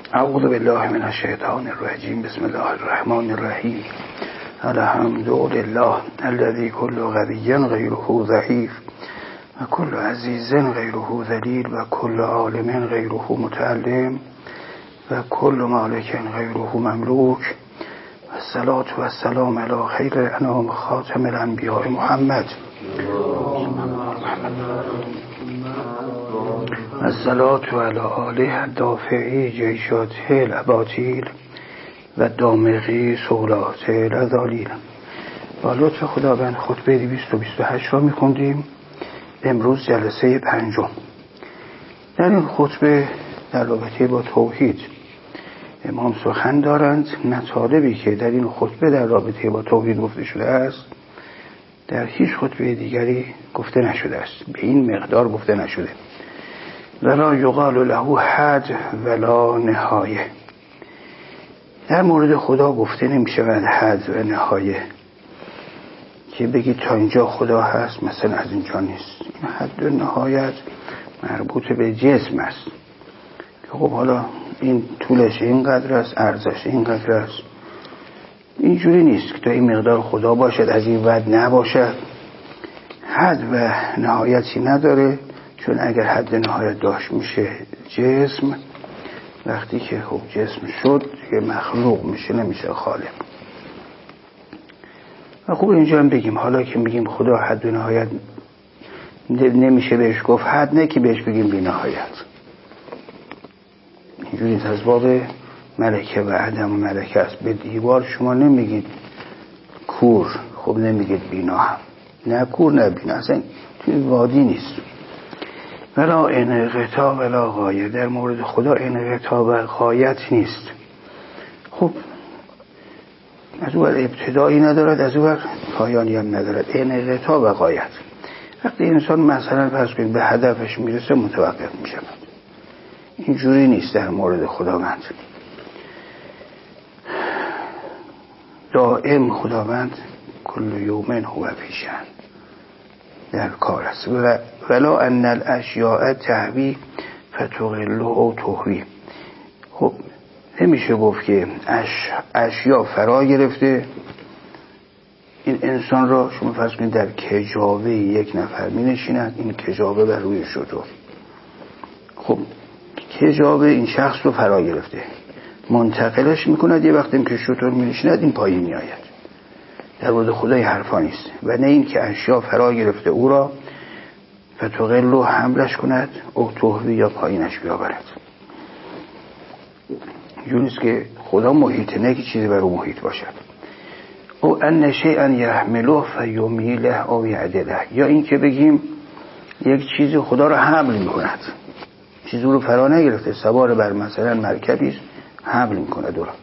اعوذ بالله من الشیطان الرجیم. بسم الله الرحمن الرحیم. الحمد لله الذي كل غبی غیره ضعیف و كل عزیز غیره ذلیل و كل عالم غیره متعلم و كل مالک غیره مملوک. الصلاة والسلام علی خیر انام خاتم الانبیاء محمد. الصلاة علی آله الدافعی جیشات الاباطیل و دامغی سولات الذالیل. با لطف خداوند خطبه 228 را می‌خوندیم. امروز جلسه 5. در این خطبه در رابطه با توحید امام سخن دارند. مطالبی که در این خطبه در رابطه با توحید گفته شده است در هیچ خطبه دیگری گفته نشده است، به این مقدار گفته نشده. ولا یقال له حد ولا نهایه. در مورد خدا گفته نمی شود حد و نهایه، که بگید تا اینجا خدا هست، مثلا از اینجا نیست. این حد و نهایت مربوط به جسم است که خب حالا این طولش اینقدر است، عرضش اینقدر است. اینجوری نیست که تا این مقدار خدا باشد، از این ود نباشد. حد و نهایتی نداره، چون اگر حد نهایت داشت میشه جسم. وقتی که خب جسم شد دیگه مخلوق میشه، نمیشه خالق. و خب اینجا هم بگیم، حالا که میگیم خدا حد و نهایت نمیشه بهش گفت حد، نه که بهش بگیم بی نهایت. اینجوری از باب ملکه و عدم و ملکه است. به دیوار شما نمیگید کور، خب نمیگید بینا هم، نه کور نه بینا، اصلا توی وادی نیست. ولا انقطاع ولا غایه. در مورد خدا انقطاع و غایت نیست. خب از اون ابتدایی ندارد، از اون پایانی هم ندارد. انقطاع و غایت. وقتی انسان مثلا فرض کنید به هدفش میرسه متوقف میشه. اینجوری نیست در مورد خداوند. دائم خداوند کل یوم هو فی شأن در کار است. ولا ان الاشیاء تهوی فتقله او تهوی. خب نمیشه گفت که اشیا فرا گرفته این انسان را. شما فرض کنید در کجاوه یک نفر می نشیند، این کجاوه بر روی شتر. خب کجاوه این شخص رو فرا گرفته، منتقلش میکند. یه وقتی که شتر می نشیند این پایین می آید. در مورد خدای حرفا نیست. و نه این که اشیا فرا گرفته او را فتقله حملش کند او تهوی یا پایینش بیاورد. اینجور نیست که خدا محیطه، نه که چیزی بر او محیط باشد. او ان شیئا یحمله فیمیله او یعدله. یا این که بگیم یک چیزی خدا را حمل میکند، چیزی رو فرا نگرفته، سوار بر مثلا مرکبی حمل میکند او را،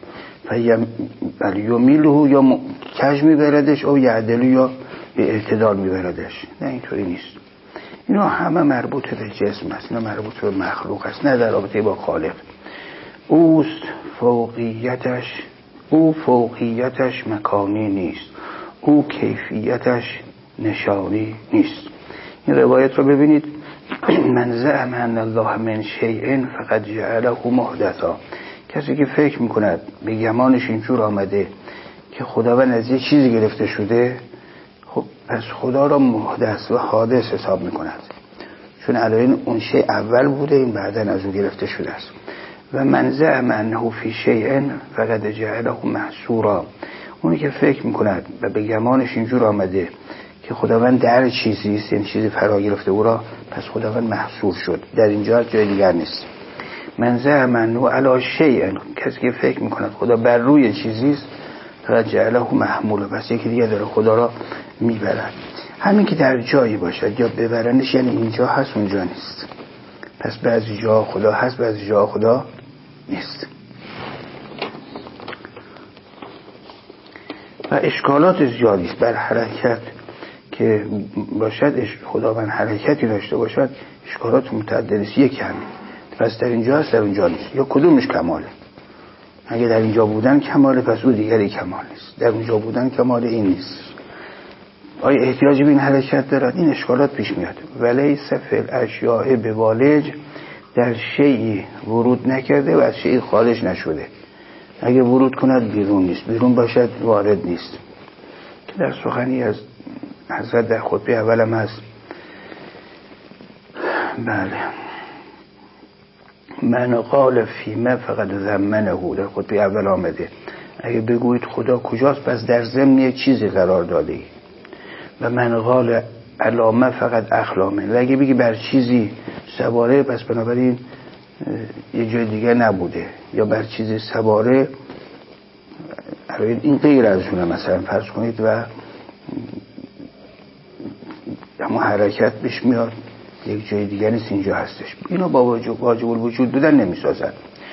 فیمیله یا کج میبردش او یعدله یا به اعتدال میبردش. نه اینطوری نیست. اینا همه مربوط به جسم است، اینا مربوط به مخلوق است، نه در رابطه با خالق. اوست فوقیتش، او فوقیتش مکانی نیست، او کیفیتش نشانی نیست. این روایت رو ببینید. من زعم ان الله من شیء فقد جعله محدثا. کسی که فکر میکند به گمانش اینجور آمده که خداوند از یه چیزی گرفته شده، خب پس خدا را محدث و حادث حساب میکند، چون الان اون شیء اول بوده، این بعدن از او گرفته شده است. و من زعم انه فی شیء فقد جعله محصورا. اونی که فکر میکند و به گمانش اینجور آمده که خداوند در چیزی است، یعنی چیزی فرا گرفته او را، پس خداوند محصور شد، در اینجا جای دیگر نیست. من زعم انه علی شیء. کسی که فکر میکند خدا بر روی چیزی است فقد جعله محمولا، پس یکی دیگه داره خدا را میبرد. همین که در جایی باشد یا ببرنش، یعنی اینجا هست اونجا نیست. پس بعضی جا خدا هست، بعضی جا خدا نیست. و اشکالات زیادی است بر حرکت که باشد. خداوند حرکتی داشته باشد، اشکالات متعدد است. یک همین، پس در اینجا هست در اونجا نیست. یا کدومش کماله؟ اگه در اینجا بودن کماله، پس او دیگری کمال نیست. در اونجا بودن کماله، این نیست. آیا احتیاجی به این حرکت دارد؟ این اشکالات پیش میاد. ولیس فی الاشیاء بوالج در شیئی ورود نکرده و از شیئی خارج نشده. اگه ورود کند بیرون نیست، بیرون باشد وارد نیست. که در سخنی از حضرت در خطبه اولم هست. بله، من قال فیما فقط ضمنه، در خطبه اول آمده اگه بگویید خدا کجاست پس در ضمن یک چیزی قرار داده ای. و من قال علامه فقط اخلامه، و اگه بگی بر چیزی سواره پس بنابراین یه جای دیگه نبوده، یا بر چیزی سواره این غیر از اونه. مثلا فرض کنید و اما حرکت بهش میاد یک جای دیگه نیست، اینجا هستش. اینا با واجب الوجود بودن نمیسازن.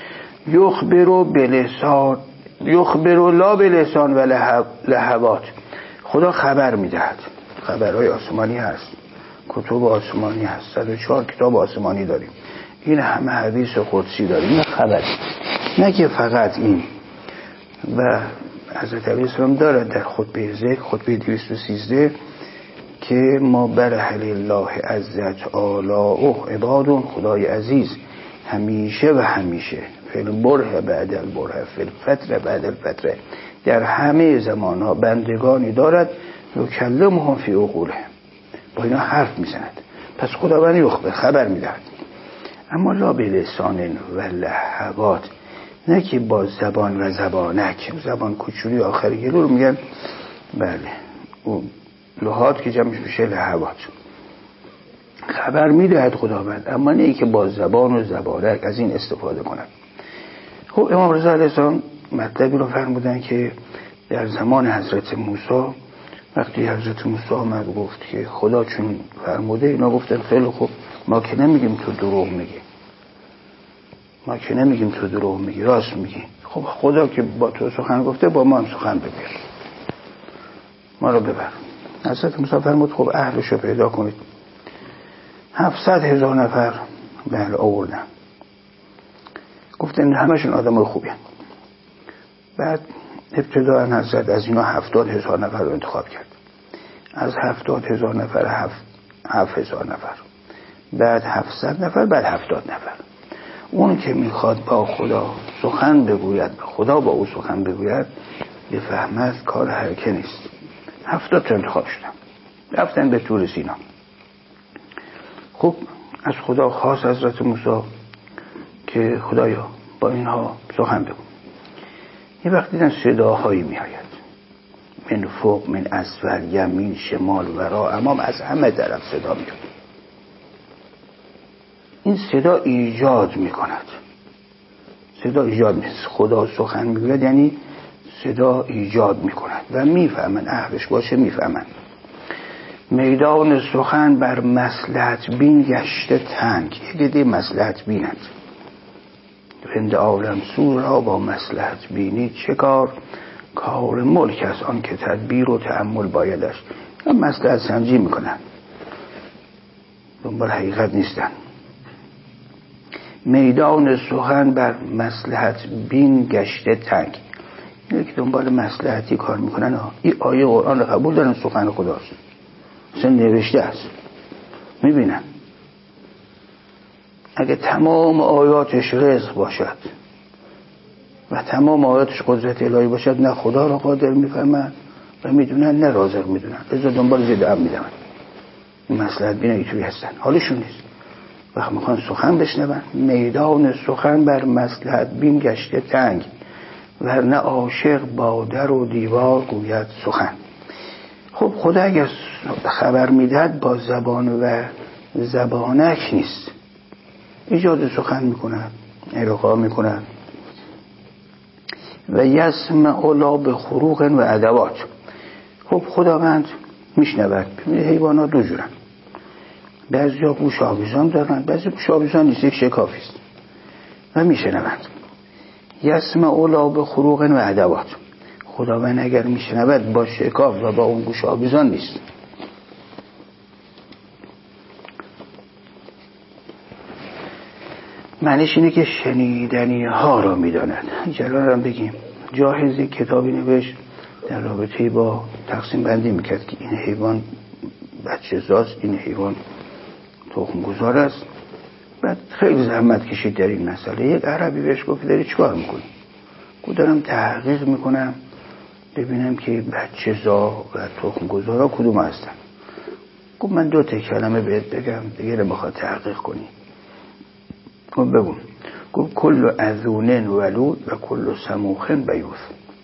یخبرو لا بلسان و لهوات، خدا خبر میدهد. خبرهای آسمانی هست، کتب آسمانی هست، 104 کتاب آسمانی داریم، این همه حدیث قدسی داریم، این خبر، نه که فقط این. و حضرت علیه السلام دارد در خطبه ذکر، خطبه 213 که ما برحل الله عزت آلاؤه عبادون، خدای عزیز همیشه و همیشه فی البره بعد البره فی الفتره بعد الفتره، در همه زمان ها بندگانی دارد یکلمهم فی عقولهم، با اینا حرف میزند. پس خداوند یخبر، خبر میدهد، اما لا بلسان و لهوات، نه که با زبان و زبانک، زبان کوچولی آخر گلو رو میگن. بله، اون لحات که جمعش میشه لهوات. خبر میدهد خداوند، اما نه که با زبان و زبانک از این استفاده کنند. خب امام رضا علیه السلام مطلبی رو فرمودن که در زمان حضرت موسی، وقتی حضرت موسی آمد گفت که خدا چون فرموده، اینا گفتن خیلی خوب، ما که نمیگیم تو دروغ میگی، ما که نمیگیم تو دروغ میگی، راست میگی. خب خدا که با تو سخن گفته، با ما هم سخن بگیر، ما رو ببر. حضرت موسی فرمود خب اهلشو پیدا کنید. 700,000 نفر بله آوردن، گفتن همشون آدم خوبی هستند. بعد ابتداء حضرت از اینا 70,000 نفر رو انتخاب کرد. از 70,000 نفر 7,000 نفر، بعد 700 نفر، بعد 70 نفر. اون که میخواد با خدا سخن بگوید، خدا با او سخن بگوید، بفهمد کار هرکه نیست. 70 تا انتخاب شدن، رفتن به طور سینا. خب از خدا خواست حضرت موسی که خدایا با اینها سخن بگو. یه وقت دیدن صداهایی می آید، من فوق، من اسفل، یمین، شمال، ورا، امام، از همه طرف صدا می آید. این صدا ایجاد می کند، صدا ایجاد می کند. خدا سخن می گوید یعنی صدا ایجاد می کند و می فهمن، اهلش باشه می فهمن. میدان سخن بر مصلحت بین گشته تنگ، یه دیده مصلحت بیند. رند عالم سور را با مصلحت بینی چه کار، کار ملک است آن که تدبیر و تأمل بایدش. هم مصلحت سنجی میکنن، دنبال حقیقت نیستن. میدان سخن بر مصلحت بین گشته تنگ، اینه که دنبال مصلحتی کار میکنن. این آیه قرآن رو قبول دارن سخن خداست، اصلا نوشته است، میبینن. اگه تمام آیاتش رزق باشد و تمام آیاتش قدرت الهی باشد، نه خدا را قادر میفهمن و میدونن، نه رازق میدونن، ازا دنبال زده هم میدونن. این مصلحت بینه ایتوری هستن، حالشون نیست. وقت میخوان سخن بشنون، میدان سخن بر مصلحت بین گشته تنگ، ورنه عاشق با در و دیوار گوید سخن. خب خدا اگر خبر میدهد با زبان و زبانک نیست، ایجاد سخن میکند، القا میکند. و یسمع لا به خروق و ادوات. خب خداوند میشنود. حیوانات دو جورن، بعضی ها گوش آویزان دارن، بعضی گوش آویزان نیست، یک شکافی است و میشنوند. یسمع لا به خروق و ادوات، خداوند اگر میشنود با شکاف و با اون گوش آویزان نیست. معنیش اینه که شنیدنی ها را میداند. جلال هم بگیم جاهزی کتابی نوشت در رابطه با تقسیم بندی میکرد که این حیوان بچه زاست، این حیوان تخم گذار است بعد خیلی زحمت کشید در این مسئله. یک عربی بهش گفت داری چیکار میکنی؟ گفت دارم تحقیق میکنم ببینم که بچه‌زا و تخم‌گذارا کدوم هستن. گفت من 2 کلمه بهت بگم دیگه نمیخواد تحقیق کنی. گفت بگو. گفت کل اذون ولود و کل سموخ بیوث.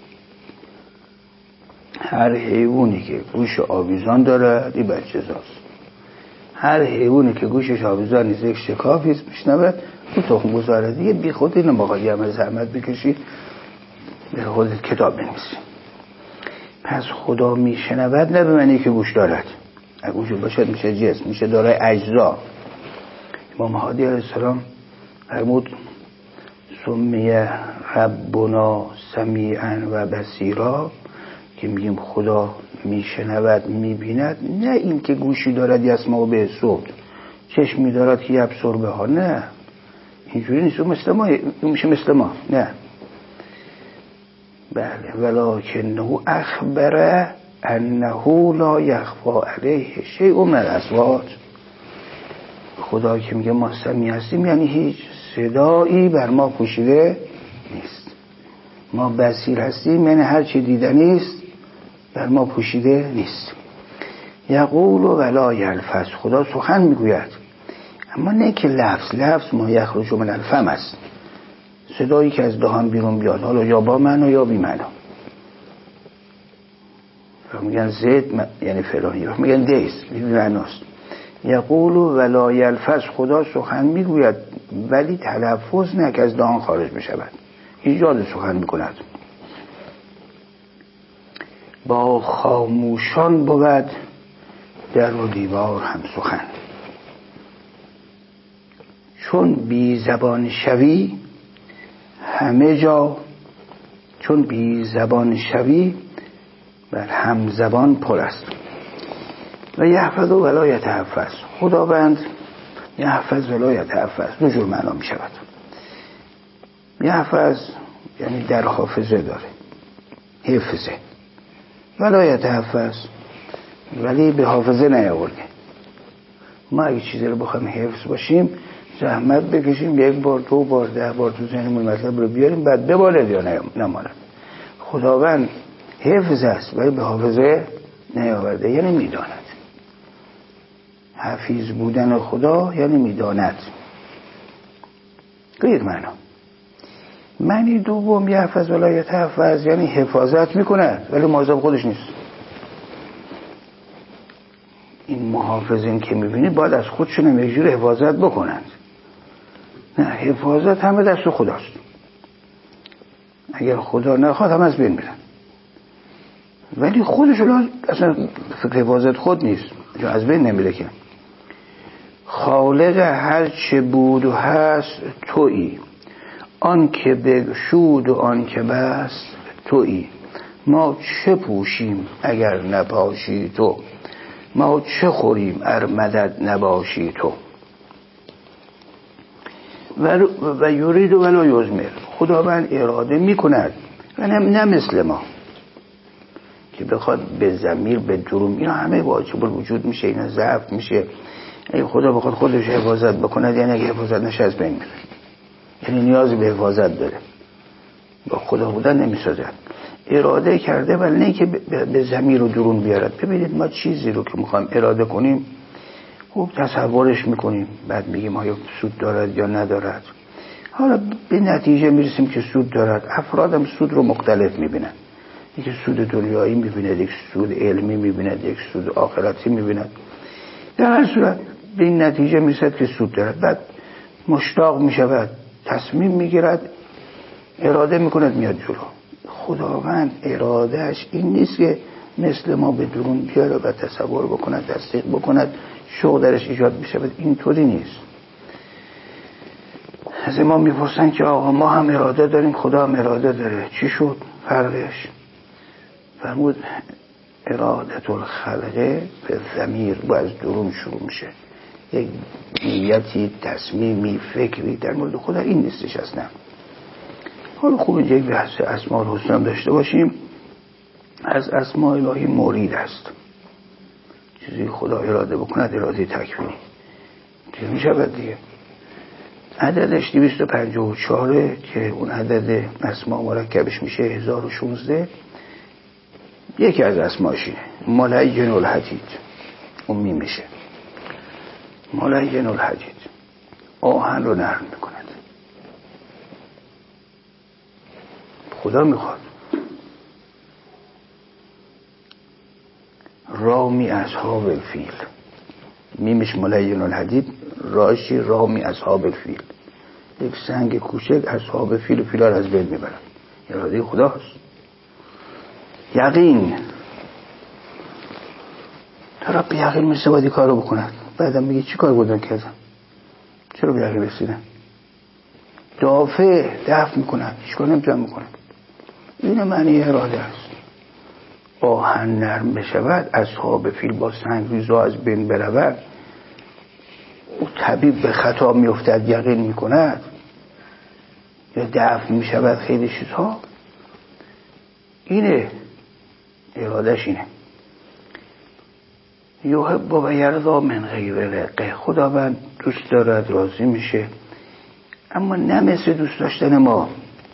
هر حیوانی که گوش آویزان داره این بچه‌زاست. هر حیوانی که گوشش آویزان نیست یک شکافی میشنود اون تخم‌گذاره. دیگه بی خود اینو مقایسه همه زحمت بکشی به خودت کتاب بنویسی. پس خدا میشنود نه به معنی که گوش دارد. اگه گوش باشد میشه جسم، میشه دارای اجزا. امام هادی علیه السلام فرمود سمی ربنا سمیعا و بصیرا، که میگیم خدا میشنود میبیند، نه این که گوشی دارد یسمع به صوت، چشمی دارد که یبصر به ها، نه اینجوری نیست. اون مثل ما، اون میشه مثل ما، نه. بله ولکنه اخبر انه لا یخفی علیه شیء من الاصوات. خدا که میگه ما سمیع هستیم یعنی هیچ صدایی بر ما پوشیده نیست. ما بصیر هستیم یعنی هر چی دیدنی است بر ما پوشیده نیست. یقول ولا یلفظ، خدا سخن میگوید اما نه که لفظ ما یخرج من الفم است، صدایی که از دهان بیرون بیاد، حالا یا با معنا یا بی معنا. میگن زید یعنی فلانی، میگن دیس بی معناست. یقول ولا یلفظ، خدا سخن میگوید ولی تلفظ نه که از دهان خارج بشود، ایجاد سخن میکند. با خاموشان بود در و دیوار هم سخن. چون بی زبان شوی همه جا، چون بی زبان شوی بر هم زبان پر است. و یحفظ ولا یتحفظ، خداوند یحفظ ولا یتحفظ 2 جور معنا می شود. یحفظ یعنی در حافظه داره، حفظه. ولا یتحفظ ولی به حافظه نیاورده. ما اگه چیزی رو بخوایم حفظ باشیم زحمت بکشیم 1 بار 2 بار 10 بار تو ذهنمون مطلب رو بیاریم بعد بماند یا نماند. خداوند حفظ است ولی به حافظه نیاورده، یعنی میداند. حفیظ بودن خدا یعنی میداند. غیر معنا. معنی دوم یحفظ ولا یتحفظ یعنی حفاظت میکند ولی مواظب خودش نیست. این محافظین که میبینید باید از خودشون هم یک جور حفاظت بکنند. نه، حفاظت همه دست خداست. اگر خدا نخواد هم از بین میرن. ولی خودشون اصلا فکر حفاظت خود نیست، از بین نمیره که. خالق هر چه بود و هست تویی، آن که بگشود و آن که بست تویی. ما چه پوشیم اگر نباشی تو، ما چه خوریم ار مدد نباشی تو. و یرید ولا یضمر، خداوند اراده میکند و نه مثل ما که بخواد به ضمیر به دروم، اینا همه واجب الوجود میشه، اینا ضعف میشه. اگه خدا بخواد خودش حفاظت بکند یعنی اگه حفاظت نشه از بین میره، یعنی نیازی به حفاظت داره، با خدا بودن نمیسازد. اراده کرده ولی نه که به ضمیر و درون بیارد. ببینید ما چیزی رو که میخوایم اراده کنیم خوب تصورش میکنیم، بعد میگیم آیا سود دارد یا ندارد. حالا به نتیجه میرسیم که سود دارد. افرادم سود رو مختلف میبینن، یکی سود دنیایی میبیند، یک سود علمی میبیند، یک سود آخرتی میبیند. در هر صورت به این نتیجه میرسد که سود دارد. بعد مشتاق میشود، تصمیم میگیرد، اراده میکند، میاد جلو. خداوند ارادهش این نیست که مثل ما به درون بیاره و تصور بکند، تصدیق بکند، شوق درش ایجاد میشود. اینطوری نیست. از ما میپرسن که آقا ما هم اراده داریم خدا هم اراده داره، چی شد فرقش؟ فرمود ارادت الخلقه به ضمیر با از درون شروع میشه. یک نیتی، تصمیمی، فکری در مورد خدا این نیستش اصلا. حالا خوب اینجا یک بحث اسماء الحسنا هم داشته باشیم. از اسماء الهی مرید است، چیزی خدا اراده بکند اراده تکوینی دیگه میشود دیگه. عددش 254 که اون عدد اسما مرکبش میشه 1016. یکی از اسماشینه ملین الحدید، اون میشه ملین الحدید، آهن رو نرم میکند. خدا میخواد رامی اصحاب الفیل، میمش ملین الحدید، راشی رامی اصحاب الفیل، یک سنگ کوچک اصحاب فیل و فیلا رو از بین میبرن. اراده خداست. یقین، طرف به یقین میشه باید کار رو بکنن، بعدم میگه چی کار بودن کردن، چرا به یقین رسیدن. دفع میکنن، هیچ کار نمیتونن بکنن. این معنی اراده است. آهن نرم بشود، اصحاب فیل با سنگ ریزا از بین برود. او طبیب به خطا میافتد یقین میکند، یا دفع میشود خیلی چیزها. اینه ارادش، اینه یحب و یرضا من غیر رقه. خداوند دوست دارد، راضی میشه، اما نه مثل دوست داشتن ما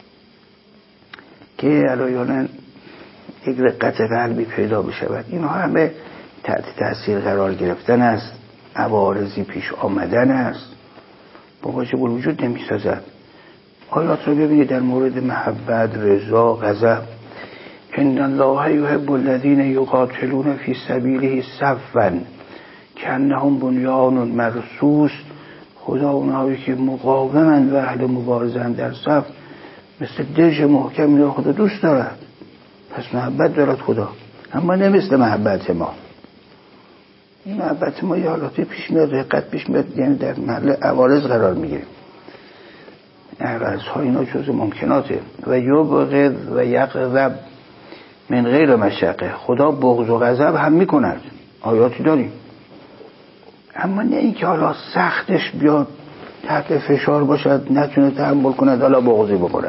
که علایانا یک رقت قلبی پیدا بشود. اینها همه تحت تاثیر قرار گرفتن است، عوارضی پیش آمدن است، با واجب الوجود نمیسازد. آیات رو ببینید در مورد محبت، رضا، غضب. ان الله یحب الذین یقاتلون فی سبیله صفا کانهم بنیان مرصوص. خدا اونهایی که مقاومند و اهل مبارزن در صف مثل درج محکم، یا خدا دوست دارد. پس محبت دارد خدا، اما نه مثل محبت ما. این محبت ما یه حالاتی پیش میاد، رقت پیش میاد، یعنی در محل عوارض قرار میگیره. عوارض ها اینا جز ممکناته. و یبغض و یغضب من غیر مشقه. خدا بغض و غضب هم میکند، آیاتی داریم، اما نه این که حالا سختش بیاد، تحت فشار باشد، نتونه تحمل کند، حالا بغضی بکند.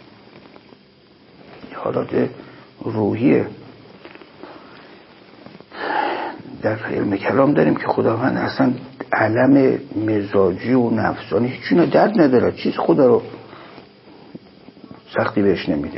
حالات روحیه. در علم کلام داریم که خداوند اصلا علم مزاجی و نفسانی هیچ اینا درد نداره، چیز خدا رو سختی بهش نمیده،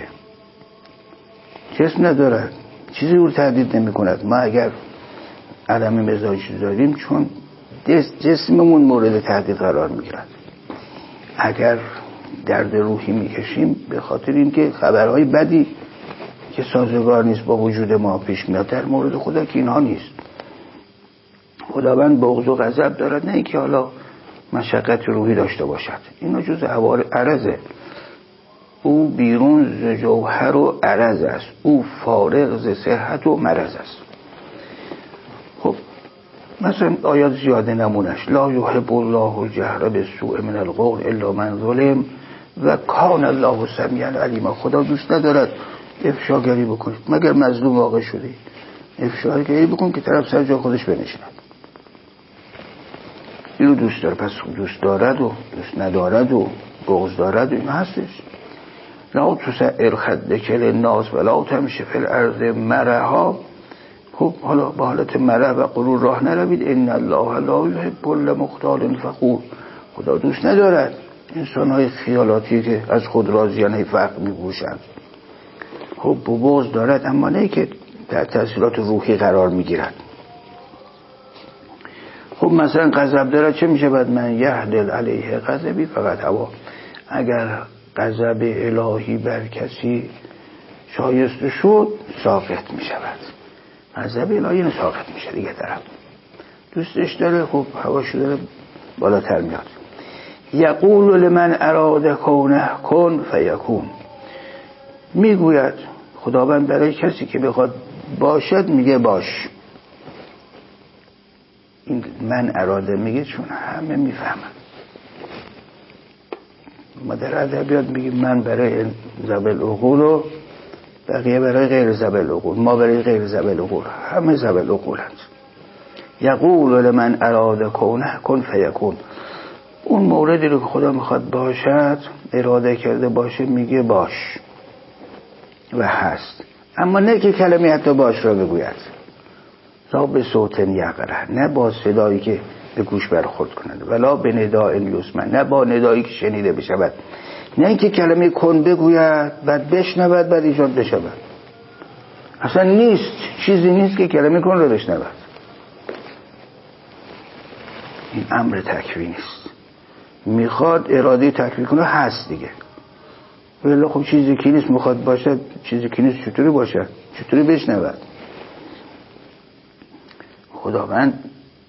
جسم نداره، چیزی رو تهدید نمی کند. ما اگر علم مزاجی داریم چون جسممون مورد تهدید قرار میگیرد. اگر درد روحی میکشیم به خاطر اینکه خبرهای بدی که سازگار نیست با وجود ما پیش میاد. در مورد خدا که اینها نیست. خداوند بغض و غضب دارد، نه اینکه حالا مشقت روحی داشته باشد. اینا جز عرضه. او بیرون ز جوهر و عرض است، او فارغ ز صحت و مرض است. خب مثلا آیات زیاده نمونش. لا یحب الله الجهر بالسوء من القول الا من ظلم و کان الله سمیعا علیما. خدا دوست ندارد افشاگری بکنید مگر مظلوم واقع شده. افشاگری بکن که طرف سر جا خودش بنشیند. اینو دوست داره. پس دوست دارد و دوست ندارد و بغض دارد و این هستش. لا تسعر خدک للناس ولا تمشی فی الارض مرحا. خب حالا با حالت مرح و غرور راه نروید. ان الله لا یحب کل مختال فخور. خدا دوست ندارد انسان‌های خیالاتی که از خود راضیانه فقر می‌پوشند. خب بغض دارد، اما نه که در تأثیرات روحی قرار می‌گیرد. خب مثلا غضب دارد، چه میشه بعد؟ من یهدل علیه غضبی فقط هوا. اگر غضب الهی بر کسی شایسته شد ساقط میشود. غضب الهی نه ساقط میشه دیگه. طرف دوستش داره، خب هواشو داره بالاتر میاد. یقول لمن اراد کونه کن فیکون. میگوید خداوند برای کسی که بخواد باشد میگه باش. این من اراده میگه چون همه میفهمن. ما در ادبیات میگیم من برای ذوی العقول و بقیه برای غیر ذوی العقول. ما برای غیر ذوی العقول، همه ذوی العقولند. یقول لمن اراد کونه کن فیکون. اون موردی رو که خدا میخواد باشد، اراده کرده باشه، میگه باش و هست. اما نه که کلمه حتی باش را بگوید. لا به صوت یقره، نه با صدایی که به گوش برخورد کنند. ولا به نداء یسمع، نه با ندایی که شنیده بشود، نه اینکه کلمه کن بگوید بعد بشنود بعد ایجاد بشود. اصلا نیست، چیزی نیست که کلمه کن رو بشنود. این امر تکوینی است. میخواد اراده تکوین کنه، هست دیگه. ولی خب چیزی که نیست میخواد باشه، چیزی که نیست چطوری باشه، چطوری بشنود؟ خداوند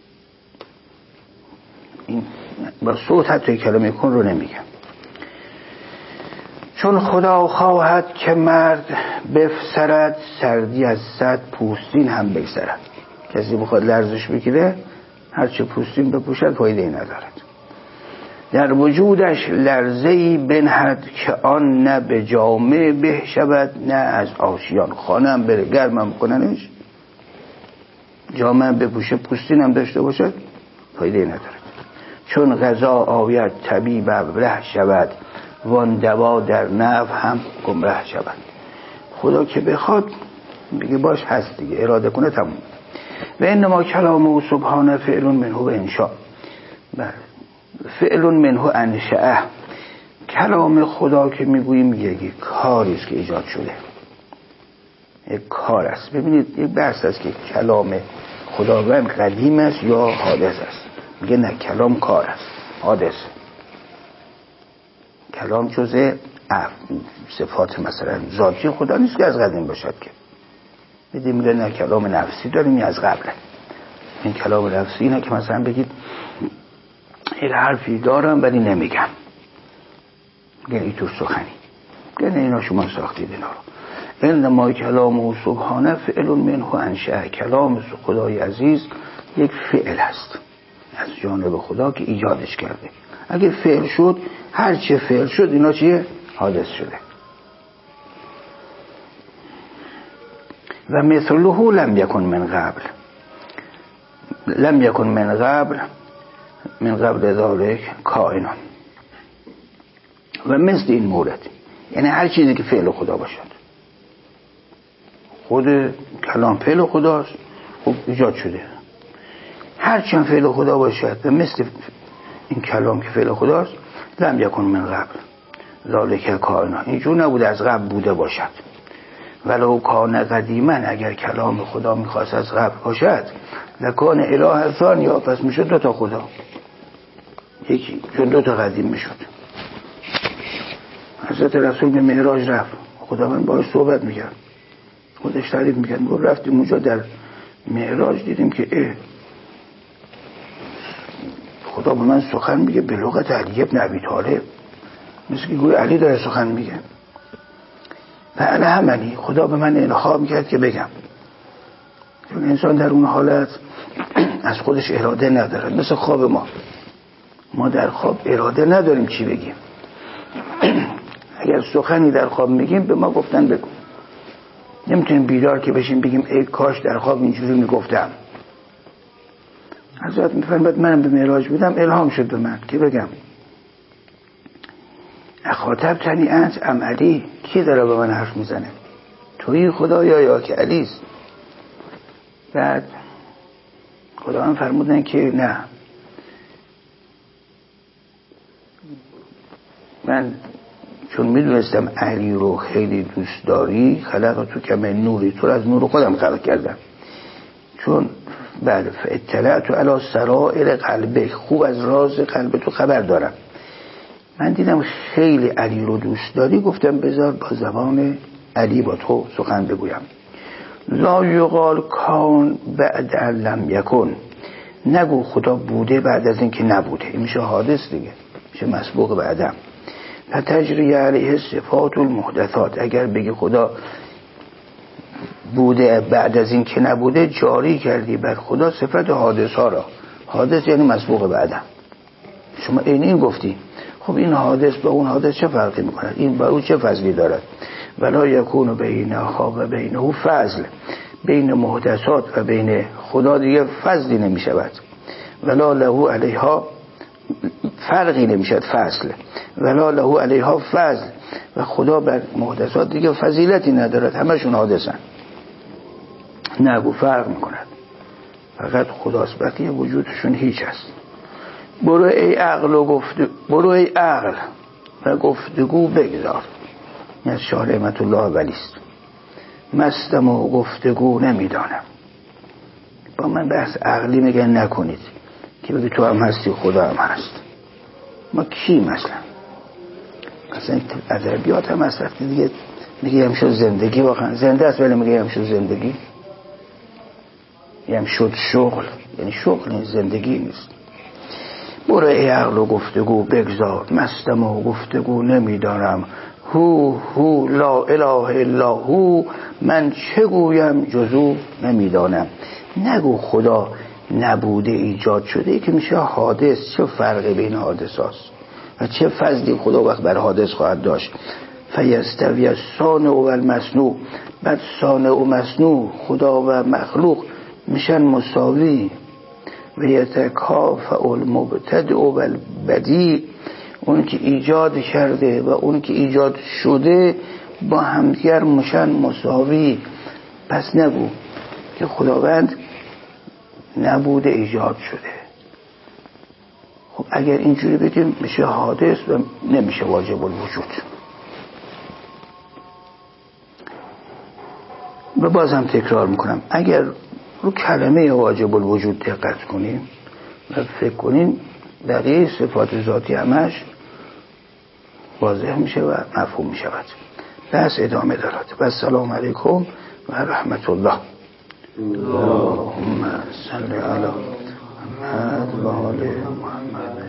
این با صوت حتی کلمه کن رو نمیگه. چون خدا خواهد که مرد بفسرد، سردی از 100 پوستین هم بگذرد. کسی بخواد لرزش بگیره هرچه پوستین بپوشد فایده ندارد. در وجودش لرزه‌ای بنهد که آن نه به جامه به شود نه از آشیان. خانه هم بره گرمم کننش، جامه هم بپوشه پوستین هم داشته باشد فایده ندارد. چون غذا آید طبیب ابله شود، وان دوا در نفع هم گمره شود. خدا که بخواد بگه باش هست دیگه، اراده کنه تموم. و انما کلامه سبحانه فعل منه و انشاء. فعل منه انشأه. کلام خدا که میگوییم یک کاری است که ایجاد شده، یک کار است. ببینید یک بحث است که کلام خداوند قدیم است یا حادث است. میگه نه، کلام کار است، حادث. کلام جزء صفات مثلا ذاتی خدا نیست که از قدیم باشد که. میدیم میگه نه، کلام نفسی داریم از قبله. این کلام نفسی اینه که مثلا بگید این حرفی دارم ولی نمیگم، میگه این تو سخنی، میگه اینا شما ساختید اینا رو. انما کلام سبحانه فعل منه انشأ. کلام خدای عزیز یک فعل است از جانب خدا که ایجادش کرده. اگه فعل شد، هر چه فعل شد اینا چیه؟ حادث شده. و مثله لم یکن من قبل، لم یکن من قبل ذالک کائنان. و مثل این مورد، یعنی هر چیزی که فعل خدا باشد، خود کلام فعل خداست، خب ایجاد شده. هر چند فعل خدا باشد و مثل این کلام که فعل خداست، لم یکن من قبل ذالک کائنان، اینجور نبوده از قبل بوده باشد. ولو کان قدیما، اگر کلام خدا میخواست از قبل باشد، لکان اله ثانی، پس میشد 2 تا خدا، یکی چون 2 تا قدیم میشد. حضرت رسول به معراج رفت، خداوند باهاش صحبت میکرد، خودش تعریف میکرد، میگه رفتیم اونجا در معراج دیدیم که خدا به من سخن میگه به لغت علی ابن ابی طالب، مثل که گوی علی داره سخن میگه. و الهمنی، خدا به من الهام میکرد که بگم. چون انسان در اون حالت از خودش اراده نداره، مثل خواب ما در خواب اراده نداریم چی بگیم. اگر سخنی در خواب میگیم به ما گفتن بگو، نمیتونیم بیدار که بشیم بگیم ای کاش در خواب اینجوری میگفتم. حضرت میفرماید منم به معراج بودم، الهام شد به من که بگم. اخاطب تنی انت ام علی، کی داره به من حرف میزنه؟ تویی خدا یا که علیست؟ بعد خدا هم فرمودن که نه، من چون میدونستم علی رو خیلی دوست داری، خلق تو که من نوری، تو از نور خودم خلق کردم. چون بعد اطلعت علی سرائر قلبک، خوب از راز قلب تو خبر دارم. من دیدم خیلی علی رو دوست داری، گفتم بذار با زبان علی با تو سخن بگویم. لا یقال کان بعد ان لم یکن، نگو خدا بوده بعد از این که نبوده، این میشه حادث دیگه، میشه مسبوق به عدم. فتجری علیه صفات المحدثات، اگر بگی خدا بوده بعد از این که نبوده، جاری کردی بر خدا صفت حادث ها را. حادث یعنی مسبوق به عدم. شما این گفتی، خب این حادث با اون حادث چه فرقی میکنه؟ این با اون چه فضلی دارد؟ ولا یکون بینها و بینه فضل، بین محدثات و بین خدا دیگه فضلی نمیشود. ولا له علیها، فرقی نمیشد فضل. ولا له علیها فضل، و خدا بر محدثات دیگه فضیلتی ندارد، همشون حادثن. نگو فرق میکند. فقط خداست، بقیه وجودشون هیچ است. برو ای عقل و گفتگو بگذار. این از شاه نعمت الله ولی است. مستم و گفتگو نمیدانم. با من بحث عقلی میگن نکنید که بگی تو هم هستی خدا هم هست. ما کی مثلا ادبیات هم هست وقتی دیگه میگه هم شد زندگی، واقعا زنده است ولی میگه هم شد زندگی، هم شد شغل، یعنی شغل نیست، زندگی نیست. برو ای عقل و گفتگو بگذار. مستم و گفتگو نمیدانم. هو لا اله الا هو، من چه گویم جزو نمیدانم. نگو خدا نبوده ایجاد شده که میشه حادث. چه فرقی بین حادث هاست و چه فضلی خدا وقت بر حادث خواهد داشت. فیستوی الصانع و المصنوع. بعد صانع و مصنوع، خدا و مخلوق میشن مساوی. و یتکافئ المبتدع و البدیع. اون که ایجاد کرده و اون که ایجاد شده با همدیگر میشن مساوی. پس نگو که خداوند نبوده ایجاد شده. خب اگر اینجوری بگیم میشه حادث و نمیشه واجب الوجود. و بازم تکرار میکنم، اگر رو کلمه واجب الوجود دقت کنیم و فکر کنیم، بقیه صفات ذاتی همش واضح میشه و مفهوم میشود. بس ادامه دارد. و السلام علیکم و رحمت الله. اللهم صل علی محمد و آل محمد.